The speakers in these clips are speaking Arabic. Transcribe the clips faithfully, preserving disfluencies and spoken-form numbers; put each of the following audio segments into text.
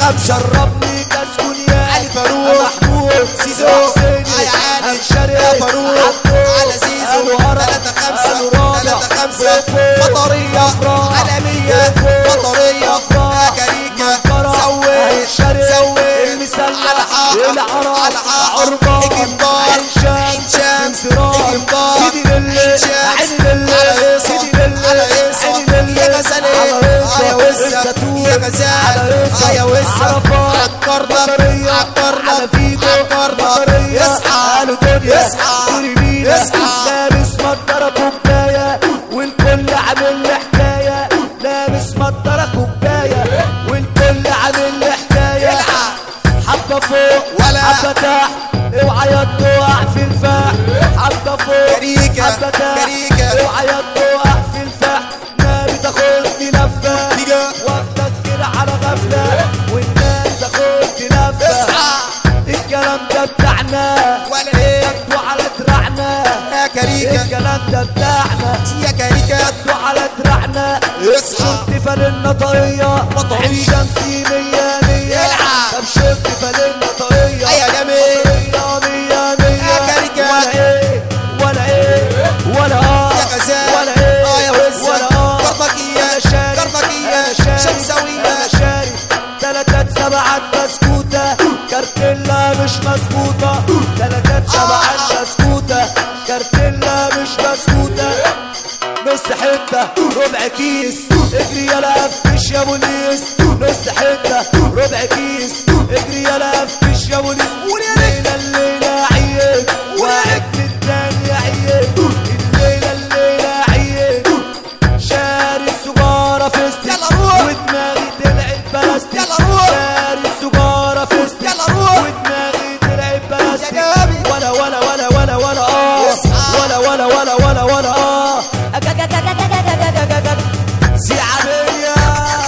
خمسة شربني كاس كونياك علي فاروق محمود زيزو حسيني يا علي هنشري يا فاروق على زيزو تلاتة خمسة تلاتة خمسة مطرية عالمية مطرية يا كريكة سوي سوي على حاحة على حاحة إجمبار عين شمس إجمبار عين شمس على هيصة على هيصة يا غزالة يا وزة يا غزال يا وزة عالكرنر عالكرنر عالكرنر يصحى يصحى يصحى لابس مطرة كوباية والكل عامل لي حكاية لابس مطرة كوباية والكل عامل لي حكاية حبة فوق ولا حبة تحت اوعى يا تقع في الفح حبة فوق كريكة حبة تحت كريكة اوعى يا تقع في الفح ما بتاخدني لفة واخدك كده على غفلة والناس تاخدني لفة الكلام ده بتاعنا ولا ايه ياخدوا على دراعنا يا كريكة الكلام ده بتاعنا يا كريكة ياخدوا على دراعنا اصحى شفت فانلة طرية مطرية. عين شمسي مية مية العب. طب شفت فانلة طرية يا جميل مطرية مية مية يا كريكة. ولا ايه ولا ايه ولا اه يا غزال ولا ايه اه يا وزة ولا اه كربكية انا شاري كربكية انا شاري شمساوية انا شاري تلاتات سبعات بسكوتة كارتيلا مش مظبوطة تلاتات سبعات بسكوتة كارتيلا مش بسكوتة نص حتة ربع كيس اجري يلا قفش يا بوليس نص حتة ربع كيس اجري يلا قفش يا بوليس الليلة الليلة عيد وعدت التاني عيد الليلة الليلة عيد شاري السجارة فستك يلا روح. ودماغي طلعت بلاستيك يلا روح. شاري السجارة فستك يلا روح. ودماغي طلعت بلاستيك يا جابي. ولا ولا ولا ولا ولا اه يصحى. ولا ولا ولا ولا ولا اه زي عملية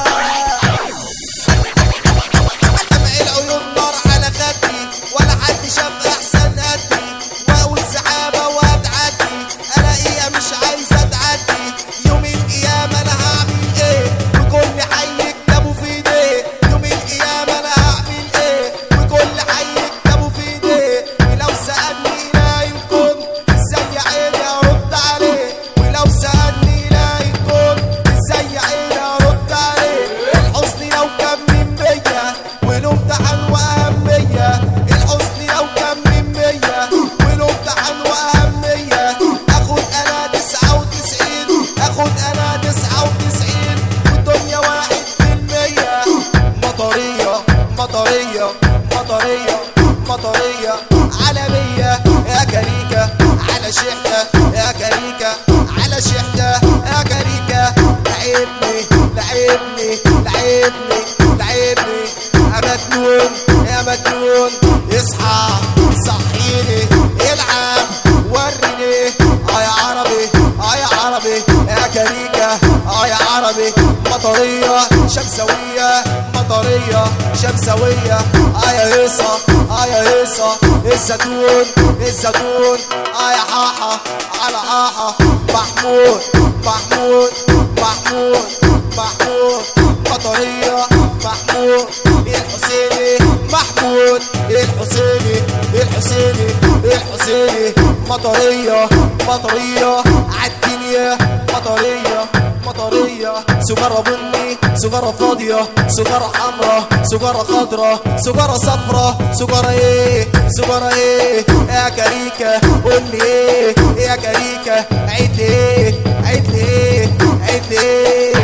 دمع العيون نار على خدي ولا حد شاف احسن قدي واقول سحابة وهتعدي الاقيها مش عايزة تعدي يوم القيامة انا هعمل ايه وكل حي يكتبوا في ايديه يوم القيامة انا هعمل ايه وكل حي يكتبوا في ايديه ولو سألني لا يكون ازاي عيني ارد عليه ولو سألني لا يكون ازاي عيني ارد عليه الحزن لو كان من مية وله امتحان واهمية الحزن لو كان من مية وله امتحان واهمية اخد انا تسعة وتسعين اخد انا تسعة وتسعين والدنيا واحد في المية مطرية مطرية مطرية مطرية عالمية يا كريكة على شحتة يا كريكة على شحتة يا كريكة لعبني لعبني لعبني لعبني يا مجنون يا مجنون اصحى صحيني العب وريني اه يا عربي اه يا عربي يا كريكة اه يا عربي مطرية شمسوية مطرية شمسوية اه يا هيصة اه يا هيصة الزيتون الزيتون اه يا حاحة على حاحة محمود محمود محمود محمود مطرية محمود الحسيني محمود الحسيني الحسيني الحسيني مطرية مطرية عالدنيا مطرية مطرية سجارة بني سجارة فاضية سجارة حمرا سجارة خضرا سجارة صفرا سجارة ايه سجارة ايه يا كريكة قولي ايه يا كريكة عيد ايه عيد ايه عيد ايه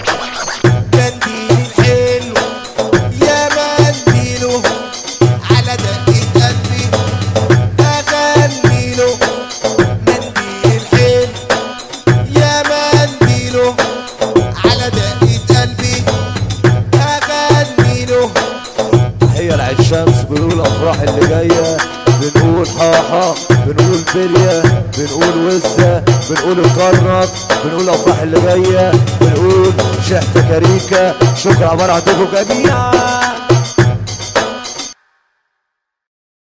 منديل حلو يا منديله على دقة قلبي اغنيله منديل حلو يا منديله على دقة قلبي اغنيله تحية لعين شمس بنقول الافراح اللي جاية بنقول حاحة بنقول بلية بنقول وزة بنقول الكرنك بنقول الافراح اللي جاية بنقول شحتة كريكة شكرا عبارة عن جميعا.